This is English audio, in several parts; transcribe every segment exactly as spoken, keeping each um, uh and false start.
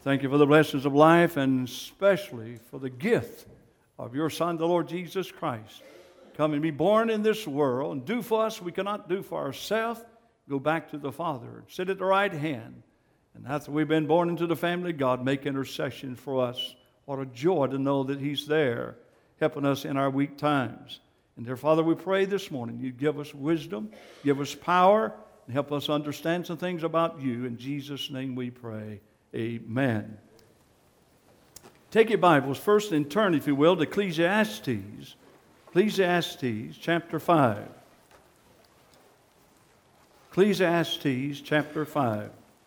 Thank you for the blessings of life and especially for the gift of your Son, the Lord Jesus Christ. Come and be born in this world and do for us we cannot do for ourselves. Go back to the Father. Sit at the right hand. And after we've been born into the family of God, make intercession for us. What a joy to know that He's there, helping us in our weak times. And dear Father, we pray this morning You give us wisdom, give us power, and help us understand some things about You. In Jesus' name we pray. Amen. Take your Bibles first and turn, if you will, to Ecclesiastes. Ecclesiastes chapter five. Ecclesiastes chapter five.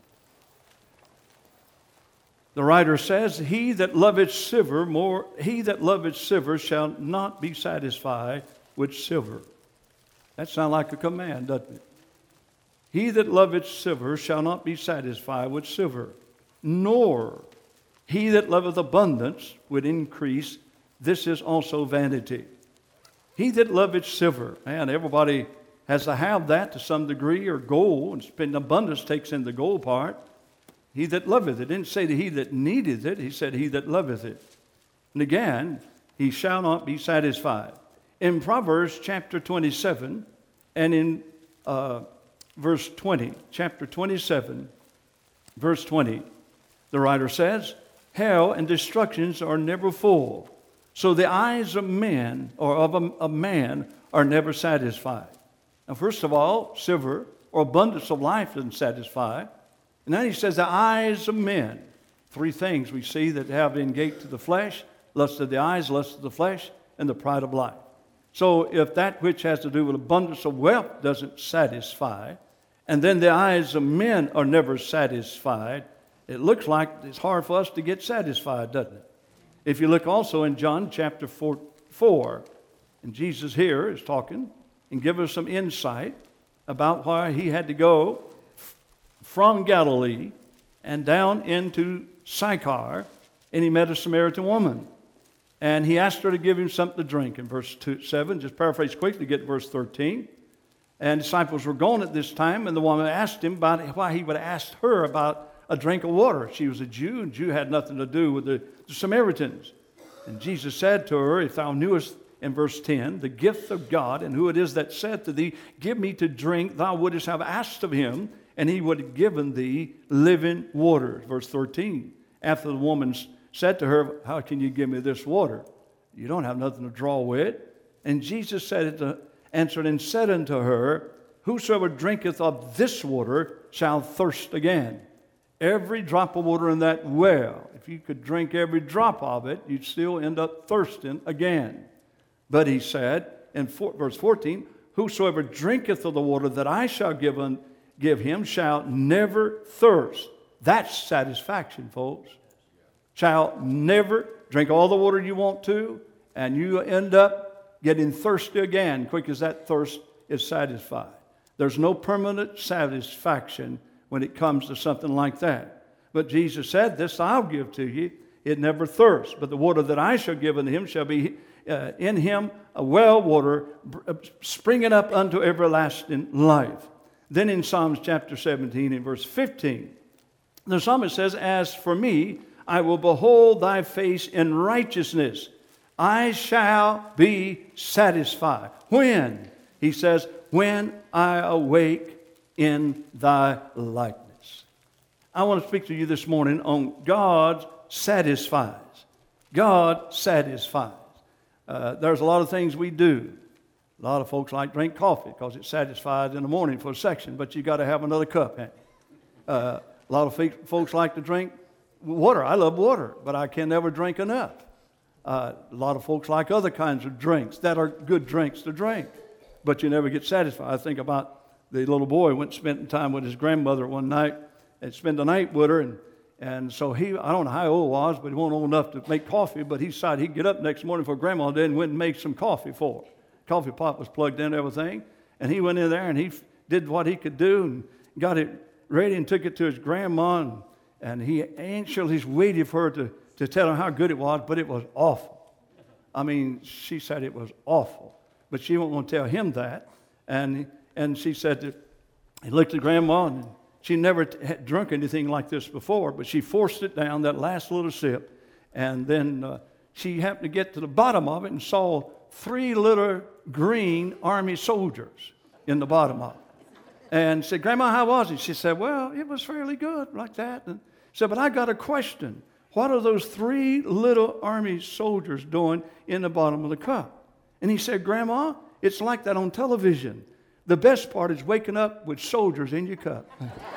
The writer says, He that loveth silver more, he that loveth silver shall not be satisfied with silver. That sounds like a command, doesn't it? He that loveth silver shall not be satisfied with silver, nor he that loveth abundance with increase. This is also vanity. He that loveth silver, man, everybody has to have that to some degree, or gold, and spend abundance takes in the gold part. He that loveth it. Didn't say that he that needeth it. He said he that loveth it. And again, he shall not be satisfied. In Proverbs chapter twenty-seven and in uh, verse twenty, chapter twenty-seven, verse twenty, the writer says, Hell and destructions are never full, so the eyes of men or of a, a man are never satisfied. Now, first of all, silver or abundance of life doesn't satisfy. And then he says the eyes of men. Three things we see that have in gate to the flesh: lust of the eyes, lust of the flesh, and the pride of life. So if that which has to do with abundance of wealth doesn't satisfy, and then the eyes of men are never satisfied, it looks like it's hard for us to get satisfied, doesn't it? If you look also in John chapter four, four, and Jesus here is talking and give us some insight about why he had to go from Galilee and down into Sychar, and he met a Samaritan woman. And he asked her to give him something to drink in verse two, seven. Just paraphrase quickly to get to verse thirteen. And disciples were gone at this time, and the woman asked him about why he would ask her about a drink of water. She was a Jew, and Jew had nothing to do with the, the Samaritans. And Jesus said to her, If thou knewest, in verse ten, the gift of God, and who it is that said to thee, Give me to drink, thou wouldest have asked of him, and he would have given thee living water. Verse thirteen, after the woman said to her, How can you give me this water? You don't have nothing to draw with. And Jesus said it to, answered and said unto her, Whosoever drinketh of this water shall thirst again. Every drop of water in that well, if you could drink every drop of it, you'd still end up thirsting again. But he said, in four, verse fourteen, Whosoever drinketh of the water that I shall give, un, give him shall never thirst. That's satisfaction, folks. Shall never drink all the water you want to, and you end up getting thirsty again, quick as that thirst is satisfied. There's no permanent satisfaction when it comes to something like that. But Jesus said, This I'll give to you. It never thirsts. But the water that I shall give unto him shall be uh, in him a well water uh, springing up unto everlasting life. Then in Psalms chapter seventeen and verse fifteen, the psalmist says, As for me, I will behold thy face in righteousness. I shall be satisfied. When? He says, When I awake in thy likeness. I want to speak to you this morning on God satisfies. God satisfies. Uh, there's a lot of things we do. A lot of folks like drink coffee because it satisfies in the morning for a section, but you got to have another cup. Uh, a lot of folks like to drink water. I love water, but I can never drink enough. Uh, a lot of folks like other kinds of drinks that are good drinks to drink, but you never get satisfied. I think about the little boy went spending time with his grandmother one night and spent the night with her, and and so he, I don't know how old he was, but he wasn't old enough to make coffee, but he decided he'd get up next morning before grandma did and went and make some coffee for her. Coffee pot was plugged in and everything, and he went in there and he did what he could do and got it ready and took it to his grandma, and, and he anxiously waited for her to, to tell her how good it was, but it was awful. I mean, she said it was awful, but she won't want to tell him that, and and she said that he looked at grandma and She never t- had drunk anything like this before, but she forced it down, that last little sip, and then uh, she happened to get to the bottom of it and saw three little green army soldiers in the bottom of it. And said, Grandma, how was it? She said, well, it was fairly good, like that. And she said, but I got a question. What are those three little army soldiers doing in the bottom of the cup? And he said, Grandma, it's like that on television. The best part is waking up with soldiers in your cup.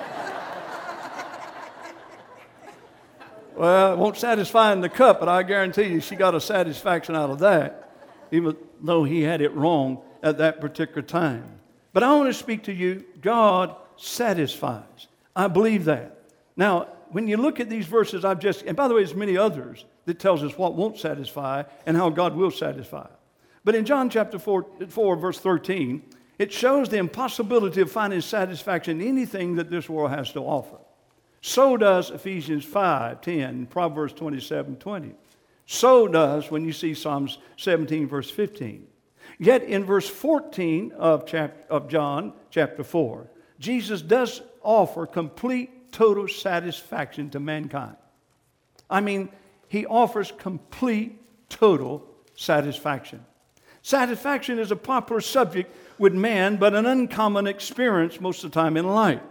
Well, it won't satisfy in the cup, but I guarantee you she got a satisfaction out of that, even though he had it wrong at that particular time. But I want to speak to you, God satisfies. I believe that. Now, when you look at these verses I've just, and by the way, there's many others that tells us what won't satisfy and how God will satisfy. But in John chapter four, four, verse thirteen, it shows the impossibility of finding satisfaction in anything that this world has to offer. So does Ephesians five, ten, Proverbs twenty-seven, twenty. So does when you see Psalms seventeen, verse fifteen. Yet in verse fourteen of, chapter, of John chapter four, Jesus does offer complete, total satisfaction to mankind. I mean, he offers complete, total satisfaction. Satisfaction is a popular subject with man, but an uncommon experience most of the time in life.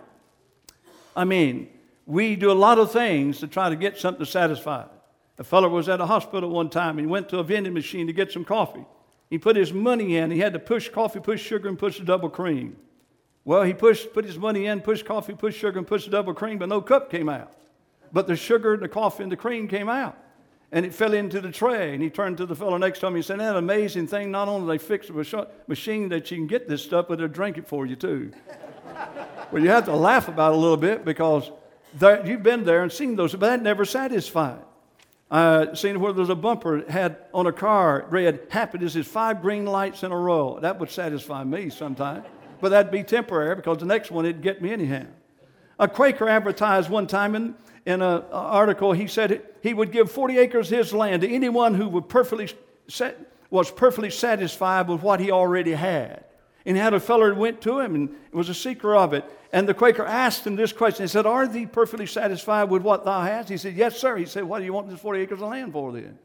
I mean, we do a lot of things to try to get something to satisfy. A fellow was at a hospital one time and he went to a vending machine to get some coffee. He put his money in. He had to push coffee, push sugar, and push the double cream. Well, he pushed, put his money in, pushed coffee, pushed sugar, and pushed the double cream, but no cup came out. But the sugar, the coffee, and the cream came out. And it fell into the tray. And he turned to the fellow next to him and said, "That amazing thing, not only they fix a machine that you can get this stuff, but they'll drink it for you too." Well, you have to laugh about it a little bit because there, you've been there and seen those, but that never satisfied. I seen where there's a bumper had on a car read, "Happiness is five green lights in a row." That would satisfy me sometime, but that'd be temporary because the next one it'd get me anyhow. A Quaker advertised one time in, in an article, he said he would give forty acres of his land to anyone who would perfectly set, was perfectly satisfied with what he already had. And he had a fellow who went to him and was a seeker of it. And the Quaker asked him this question. He said, "Are thee perfectly satisfied with what thou hast?" He said, "Yes, sir." He said, "What do you want this forty acres of land for then?"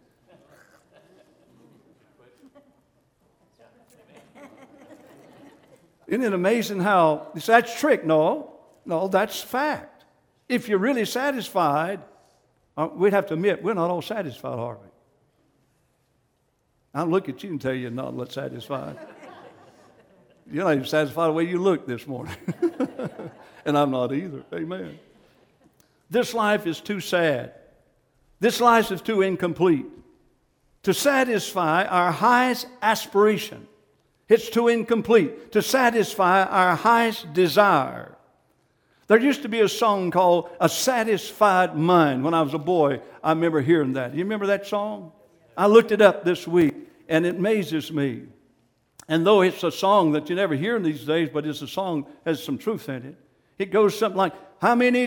Isn't it amazing how, that's trick? No, no, that's fact. If you're really satisfied, uh, we'd have to admit, we're not all satisfied, are we? I'll look at you and tell you you're not satisfied. You're not even satisfied the way you look this morning. And I'm not either. Amen. This life is too sad. This life is too incomplete to satisfy our highest aspiration. It's too incomplete to satisfy our highest desire. There used to be a song called "A Satisfied Mind." When I was a boy, I remember hearing that. You remember that song? I looked it up this week, and it amazes me. And though it's a song that you never hear these days, but it's a song that has some truth in it. It goes something like, "How many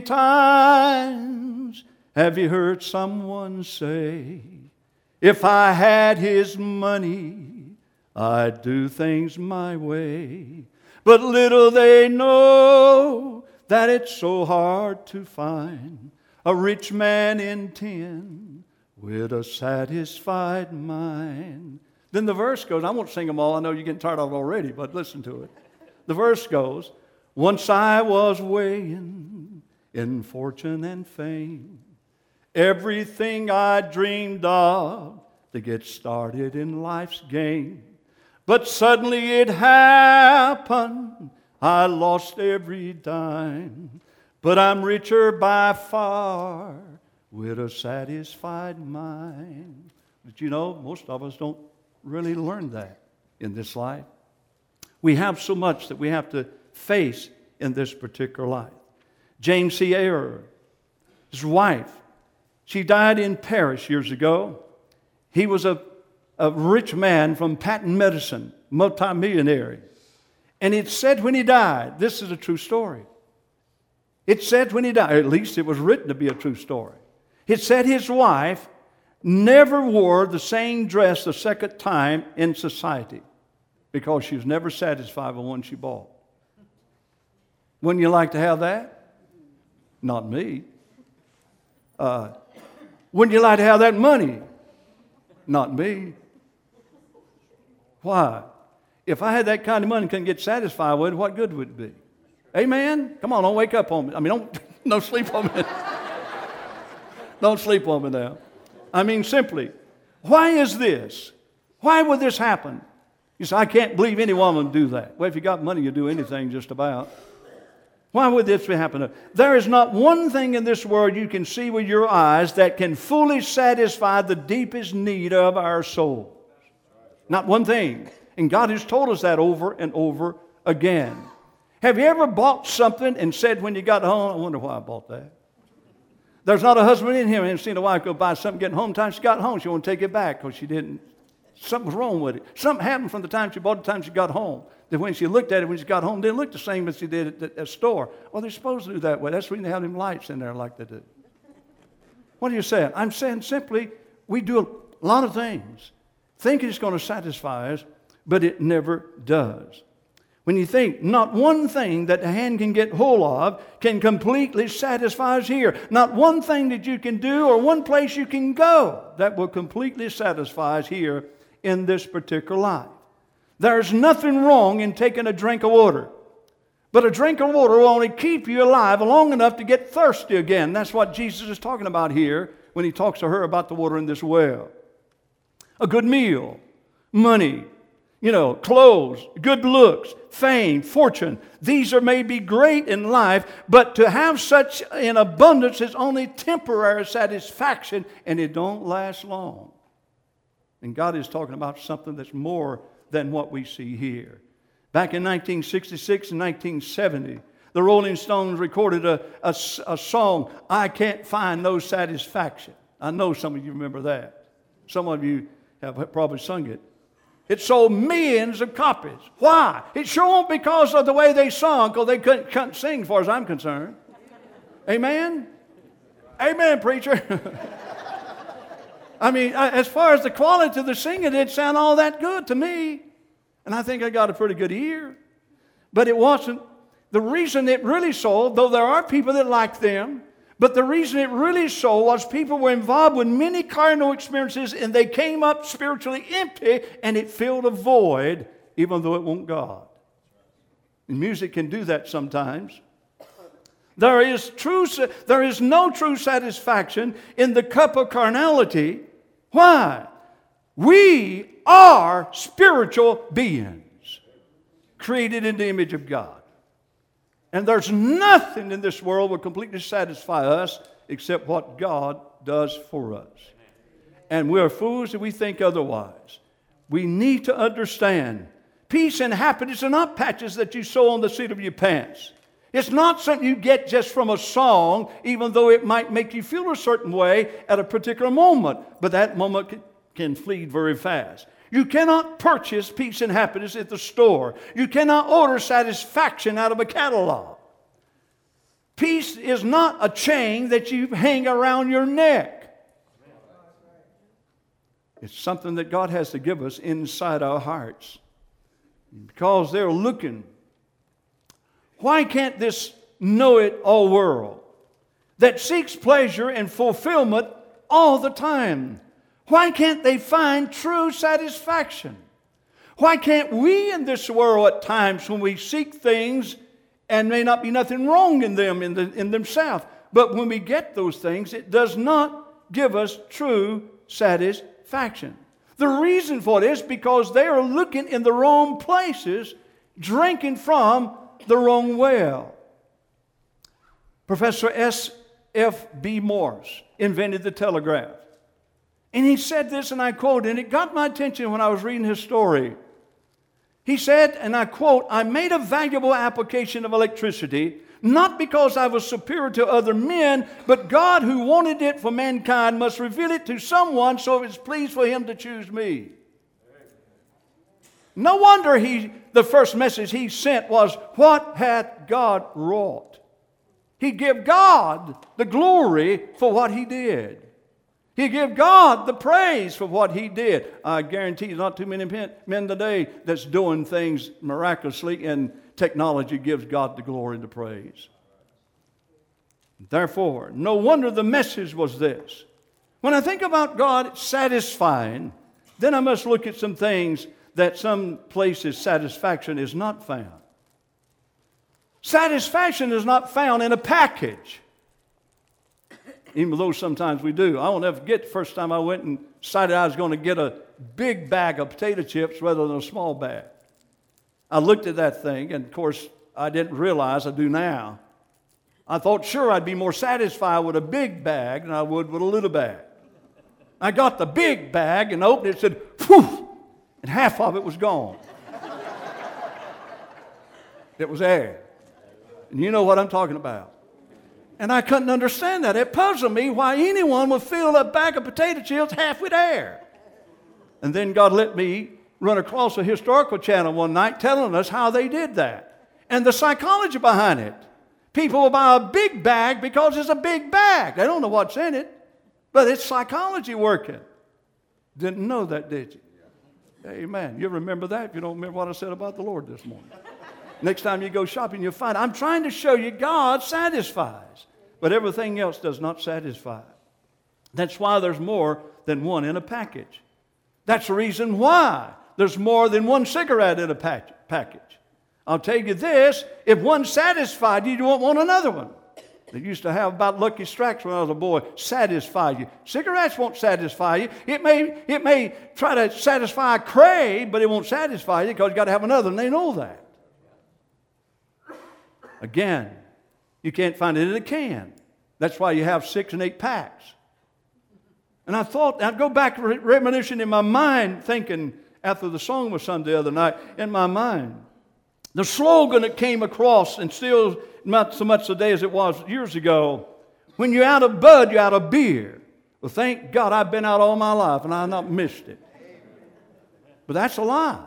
times have you heard someone say, if I had his money, I'd do things my way. But little they know that it's so hard to find a rich man in tin with a satisfied mind." Then the verse goes, I won't sing them all, I know you're getting tired of it already, but listen to it. The verse goes, "Once I was weighing in fortune and fame, everything I dreamed of to get started in life's game. But suddenly it happened, I lost every dime, but I'm richer by far with a satisfied mind." But you know, most of us don't really learn that in this life. We have so much that we have to face in this particular life. James C. Ayrer, his wife, she died in Paris years ago. He was a, a rich man from patent medicine, multimillionaire. And it said when he died, this is a true story. It said when he died, at least it was written to be a true story. It said his wife never wore the same dress the second time in society because she was never satisfied with one she bought. Wouldn't you like to have that? Not me. Uh, wouldn't you like to have that money? Not me. Why? If I had that kind of money and couldn't get satisfied with it, what good would it be? Amen? Come on, don't wake up on me. I mean, don't, don't sleep on me. Don't sleep on me now. I mean, simply, why is this? Why would this happen? You say, I can't believe any woman would do that. Well, if you got money, you'll do anything just about. Why would this be happening? There is not one thing in this world you can see with your eyes that can fully satisfy the deepest need of our soul. Not one thing. And God has told us that over and over again. Have you ever bought something and said when you got home, I wonder why I bought that? There's not a husband in here who hasn't seen a wife go buy something, getting home. Time she got home, she won't take it back because she didn't. Something was wrong with it. Something happened from the time she bought it to the time she got home. That when she looked at it, when she got home, it didn't look the same as she did at the, at the store. Well, they're supposed to do that way. That's the reason they have them lights in there like they do. What are you saying? I'm saying simply, we do a lot of things, thinking it's going to satisfy us, but it never does. When you think not one thing that the hand can get hold of can completely satisfy us here. Not one thing that you can do or one place you can go that will completely satisfy us here in this particular life. There's nothing wrong in taking a drink of water. But a drink of water will only keep you alive long enough to get thirsty again. That's what Jesus is talking about here when he talks to her about the water in this well. A good meal, money, you know, clothes, good looks, fame, fortune. These are maybe great in life, but to have such in abundance is only temporary satisfaction, and it don't last long. And God is talking about something that's more than what we see here. Back in nineteen sixty-six and nineteen seventy, the Rolling Stones recorded a, a, a song, I Can't Find No Satisfaction. I know some of you remember that. Some of you have probably sung it. It sold millions of copies. Why? It sure won't because of the way they sung, because they couldn't, couldn't sing as far as I'm concerned. Amen? Amen, preacher. I mean, as far as the quality of the singing, it didn't sound all that good to me. And I think I got a pretty good ear. But it wasn't. The reason it really sold, though there are people that like them, but the reason it really sold was people were involved with many carnal experiences and they came up spiritually empty and it filled a void even though it wasn't God. And music can do that sometimes. There is true, there is no true satisfaction in the cup of carnality. Why? We are spiritual beings created in the image of God. And there's nothing in this world that will completely satisfy us except what God does for us. And we're fools if we think otherwise. We need to understand peace and happiness are not patches that you sew on the seat of your pants. It's not something you get just from a song, even though it might make you feel a certain way at a particular moment. But that moment can, can flee very fast. You cannot purchase peace and happiness at the store. You cannot order satisfaction out of a catalog. Peace is not a chain that you hang around your neck. It's something that God has to give us inside our hearts. Because they're looking. Why can't this know-it-all world that seeks pleasure and fulfillment all the time, why can't they find true satisfaction? Why can't we in this world at times when we seek things and may not be nothing wrong in them in, the, in themselves, but when we get those things, it does not give us true satisfaction. The reason for this is because they are looking in the wrong places, drinking from the wrong well. Professor S F B Morse invented the telegraph. And he said this, and I quote, and it got my attention when I was reading his story. He said, and I quote, I made a valuable application of electricity, not because I was superior to other men, but God who wanted it for mankind must reveal it to someone so it's pleased for him to choose me. No wonder he, the first message he sent was, what hath God wrought? He gave God the glory for what he did. He gave God the praise for what he did. I guarantee there's not too many men today that's doing things miraculously, and technology gives God the glory and the praise. Therefore, no wonder the message was this. When I think about God satisfying, then I must look at some things that some places satisfaction is not found. Satisfaction is not found in a package. Even though sometimes we do. I won't ever forget the first time I went and decided I was going to get a big bag of potato chips rather than a small bag. I looked at that thing, and of course, I didn't realize, I do now. I thought sure I'd be more satisfied with a big bag than I would with a little bag. I got the big bag and opened it and said, whew, and half of it was gone. It was air. And you know what I'm talking about. And I couldn't understand that. It puzzled me why anyone would fill a bag of potato chips half with air. And then God let me run across a historical channel one night telling us how they did that. And the psychology behind it. People will buy a big bag because it's a big bag. They don't know what's in it. But it's psychology working. Didn't know that, did you? Amen. You remember that if you don't remember what I said about the Lord this morning. Next time you go shopping, you'll find I'm trying to show you God satisfies. But everything else does not satisfy. That's why there's more than one in a package. That's the reason why there's more than one cigarette in a package. I'll tell you this, if one satisfied you, you won't want another one. They used to have about Lucky Strikes when I was a boy, satisfy you. Cigarettes won't satisfy you. It may, it may try to satisfy a crave, but it won't satisfy you because you've got to have another, and they know that. Again, you can't find it in a can. That's why you have six and eight packs. And I thought, I'd go back reminiscing in my mind, thinking after the song was sung the other night, in my mind, the slogan that came across, and still not so much today as it was years ago, when you're out of bud, you're out of beer. Well, thank God I've been out all my life and I've not missed it. But that's a lie.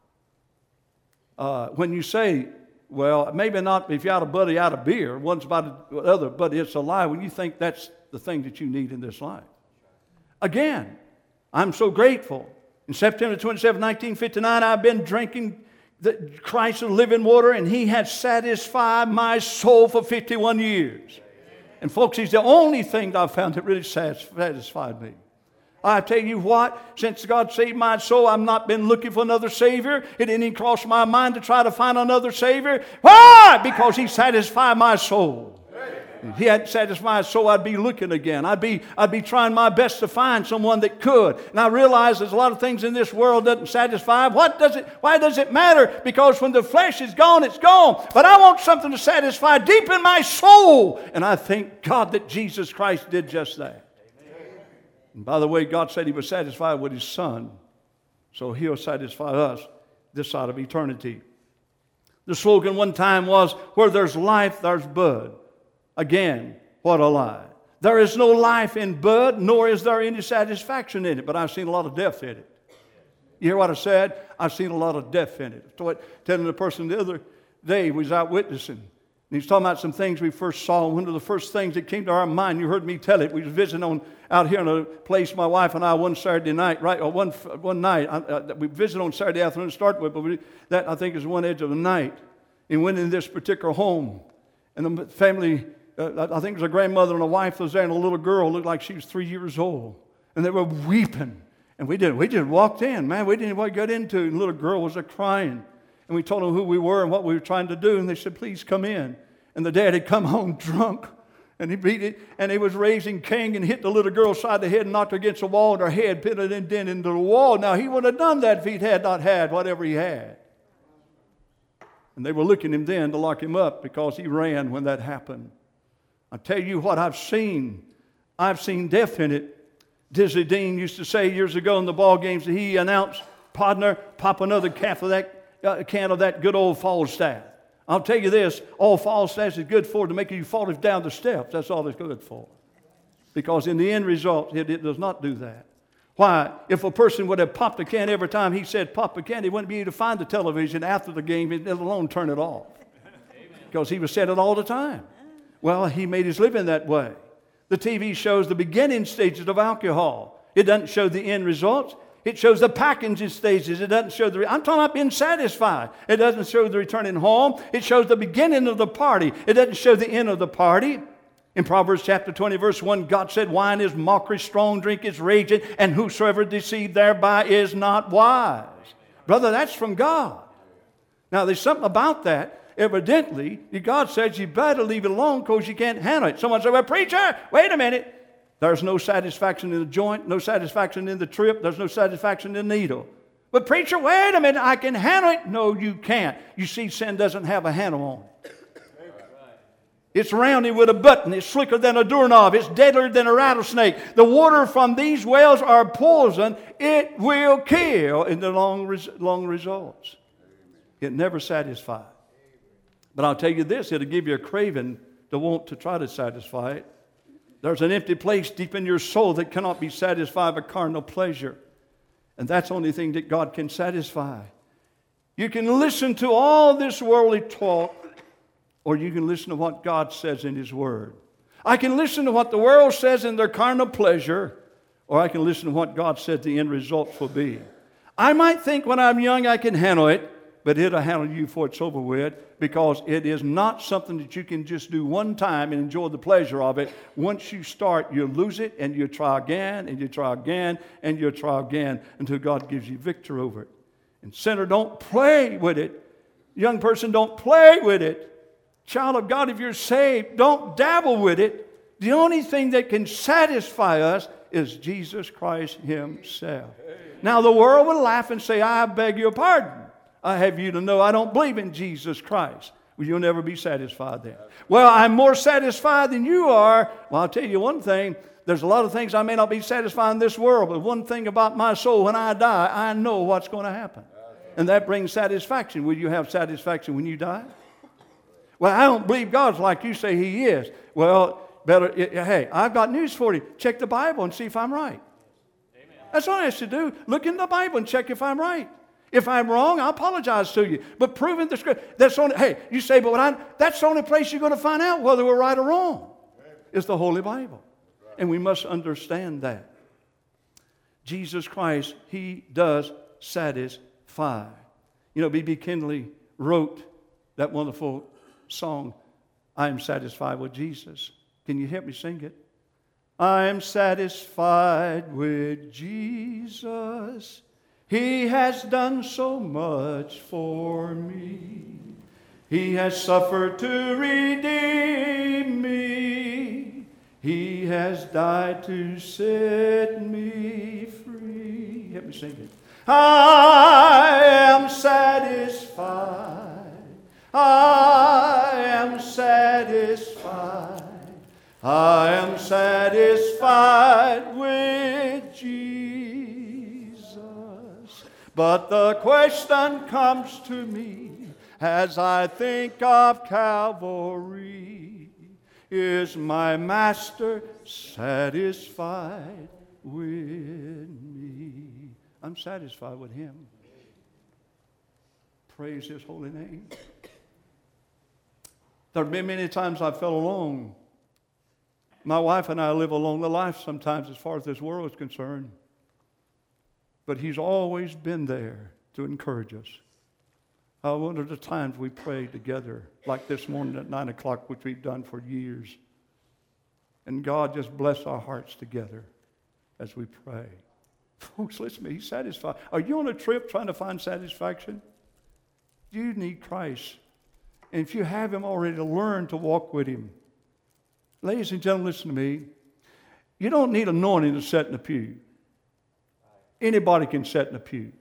Uh, when you say, well, maybe not if you're out of bud, you're out of beer, one's about the other, but it's a lie when you think that's the thing that you need in this life. Again, I'm so grateful. In September twenty-seventh, nineteen fifty-nine, I've been drinking the Christ of living water, and He has satisfied my soul for fifty-one years. And folks, He's the only thing that I've found that really satisfied me. I tell you what, since God saved my soul, I've not been looking for another Savior. It didn't even cross my mind to try to find another Savior. Why? Because He satisfied my soul. If He hadn't satisfied my soul, I'd be looking again. I'd be, I'd be trying my best to find someone that could. And I realize there's a lot of things in this world that doesn't satisfy. What does it, why does it matter? Because when the flesh is gone, it's gone. But I want something to satisfy deep in my soul. And I thank God that Jesus Christ did just that. And by the way, God said He was satisfied with His Son. So He'll satisfy us this side of eternity. The slogan one time was, where there's life, there's bud. Again, what a lie. There is no life in bud, nor is there any satisfaction in it. But I've seen a lot of death in it. You hear what I said? I've seen a lot of death in it. I was telling the person the other day, we was out witnessing. And he's talking about some things we first saw. One of the first things that came to our mind, you heard me tell it. We was visiting on out here in a place, my wife and I, one Saturday night, right? Or one one night. Uh, we visited on Saturday afternoon to start with, but we, that I think is one edge of the night. And went in this particular home, and the family. Uh, I think it was a grandmother and a wife was there, and a little girl looked like she was three years old, and they were weeping. And we didn't. We just walked in, man. We didn't know what we got into. And the little girl was there crying, and we told them who we were and what we were trying to do, and they said, "Please come in." And the dad had come home drunk, and he beat it, and he was raising King and hit the little girl side of the head and knocked her against the wall, and her head put an indent into the wall. Now he wouldn't have done that if he had not had whatever he had. And they were looking at him then to lock him up because he ran when that happened. I tell you what I've seen. I've seen death in it. Dizzy Dean used to say years ago in the ball games that he announced, "Partner, pop another calf of that, uh, can of that good old Falstaff." I'll tell you this, all Falstaff is good for to make you fall down the steps. That's all it's good for. Because in the end result, it, it does not do that. Why? If a person would have popped a can every time he said pop a can, he wouldn't be able to find the television after the game, let alone turn it off. Because he was said it all the time. Well, he made his living that way. The T V shows the beginning stages of alcohol. It doesn't show the end results. It shows the packaging stages. It doesn't show the... Re- I'm talking about being satisfied. It doesn't show the returning home. It shows the beginning of the party. It doesn't show the end of the party. In Proverbs chapter twenty, verse one, God said, wine is mockery, strong drink is raging, and whosoever deceived thereby is not wise. Brother, that's from God. Now, there's something about that. Evidently, God says you better leave it alone because you can't handle it. Someone said, well, preacher, wait a minute. There's no satisfaction in the joint, no satisfaction in the trip, there's no satisfaction in the needle. But preacher, wait a minute, I can handle it. No, you can't. You see, sin doesn't have a handle on it. It's rounded with a button. It's slicker than a doorknob. It's deadlier than a rattlesnake. The water from these wells are poison. It will kill in the long, res- long results. It never satisfies. But I'll tell you this, it'll give you a craving to want to try to satisfy it. There's an empty place deep in your soul that cannot be satisfied by carnal pleasure. And that's the only thing that God can satisfy. You can listen to all this worldly talk, or you can listen to what God says in His Word. I can listen to what the world says in their carnal pleasure, or I can listen to what God said the end results will be. I might think when I'm young I can handle it, but it'll handle you before it's over with, because it is not something that you can just do one time and enjoy the pleasure of it. Once you start, you lose it, and you try again, and you try again, and you try again, until God gives you victory over it. And sinner, don't play with it. Young person, don't play with it. Child of God, if you're saved, don't dabble with it. The only thing that can satisfy us is Jesus Christ Himself. Now, the world will laugh and say, I beg your pardon. I have you to know I don't believe in Jesus Christ. Well, you'll never be satisfied then. Well, I'm more satisfied than you are. Well, I'll tell you one thing. There's a lot of things I may not be satisfied in this world, but one thing about my soul, when I die, I know what's going to happen. And that brings satisfaction. Will you have satisfaction when you die? Well, I don't believe God's like you say He is. Well, better, hey, I've got news for you. Check the Bible and see if I'm right. Amen. That's all I have to do. Look in the Bible and check if I'm right. If I'm wrong, I apologize to you. But proving the scripture, that's only, hey, you say, but what I, that's the only place you're going to find out whether we're right or wrong. Is the Holy Bible. And we must understand that. Jesus Christ, He does satisfy. You know, B B Kindley wrote that wonderful song, I am satisfied with Jesus. Can you help me sing it? I am satisfied with Jesus. He has done so much for me. He has suffered to redeem me. He has died to set me free. Help me sing it. I am satisfied. I am satisfied. I am satisfied with Jesus. But the question comes to me as I think of Calvary. Is my Master satisfied with me? I'm satisfied with Him. Praise His holy name. There have been many times I felt alone. My wife and I live a lonely life sometimes as far as this world is concerned. But He's always been there to encourage us. I wonder the times we prayed together, like this morning at nine o'clock, which we've done for years. And God just bless our hearts together as we pray. Folks, listen to me. He's satisfied. Are you on a trip trying to find satisfaction? You need Christ. And if you have Him already, learn to walk with Him. Ladies and gentlemen, listen to me. You don't need anointing to sit in the pew. Anybody can sit in the pew.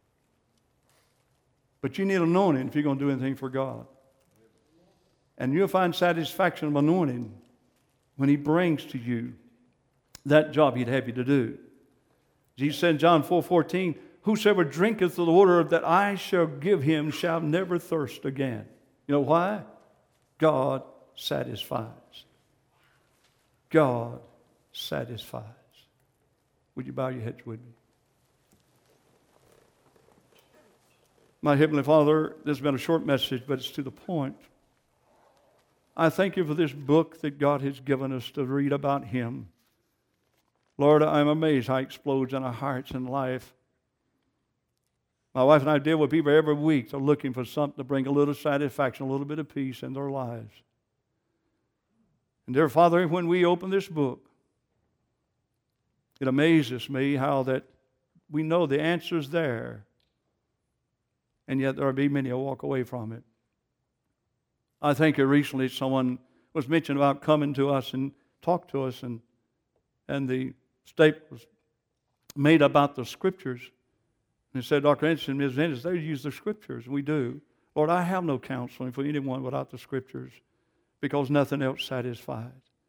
But you need anointing if you're going to do anything for God. And you'll find satisfaction of anointing when He brings to you that job He'd have you to do. Jesus said in John four fourteen, whosoever drinketh of the water that I shall give him shall never thirst again. You know why? God satisfies. God satisfies. Would you bow your heads with me? My Heavenly Father, this has been a short message, but it's to the point. I thank You for this book that God has given us to read about Him. Lord, I'm amazed how it explodes in our hearts and life. My wife and I deal with people every week. They're looking for something to bring a little satisfaction, a little bit of peace in their lives. And dear Father, when we open this book, it amazes me how that we know the answer's there, and yet there will be many who walk away from it. I think recently someone was mentioning about coming to us and talk to us, and and the statement was made about the Scriptures. And he said, Doctor Anderson, Miz Venus, they use the Scriptures, and we do. Lord, I have no counseling for anyone without the Scriptures, because nothing else satisfies.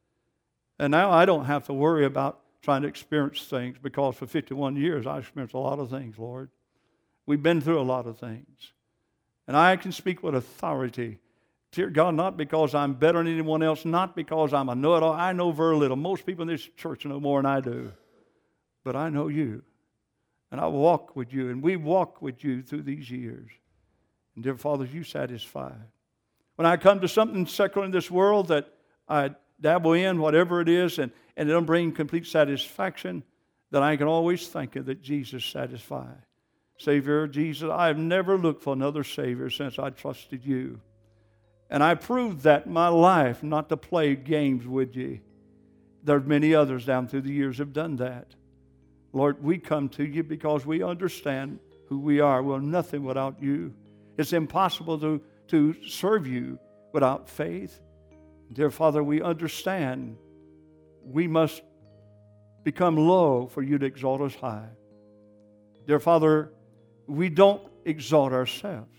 And now I don't have to worry about trying to experience things, because for fifty-one years I experienced a lot of things, Lord. We've been through a lot of things. And I can speak with authority. Dear God, not because I'm better than anyone else, not because I'm a know-it-all. I know very little. Most people in this church know more than I do. But I know you. And I walk with you, and we walk with you through these years. And dear Father, you satisfy. When I come to something secular in this world that I dabble in, whatever it is, and, and it don't bring complete satisfaction, then I can always think of that Jesus satisfies. Savior, Jesus, I have never looked for another Savior since I trusted you. And I proved that in my life, not to play games with you. There's many others down through the years have done that. Lord, we come to you because we understand who we are. We're nothing without you. It's impossible to, to serve you without faith. Dear Father, we understand we must become low for you to exalt us high. Dear Father, we don't exalt ourselves.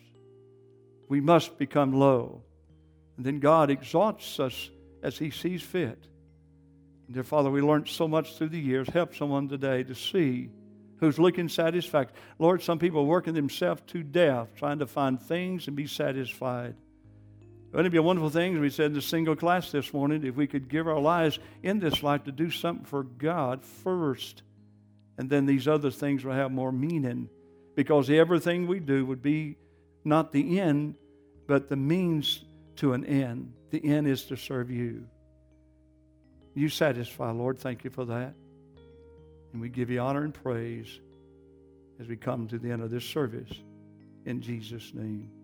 We must become low. And then God exalts us as He sees fit. Dear Father, we learned so much through the years. Help someone today to see who's looking satisfaction. Lord, some people are working themselves to death trying to find things and be satisfied. Wouldn't it be a wonderful thing, as we said in the single class this morning, if we could give our lives in this life to do something for God first, and then these other things will have more meaning, because everything we do would be not the end, but the means to an end. The end is to serve you. You satisfy, Lord. Thank you for that. And we give you honor and praise as we come to the end of this service. In Jesus' name.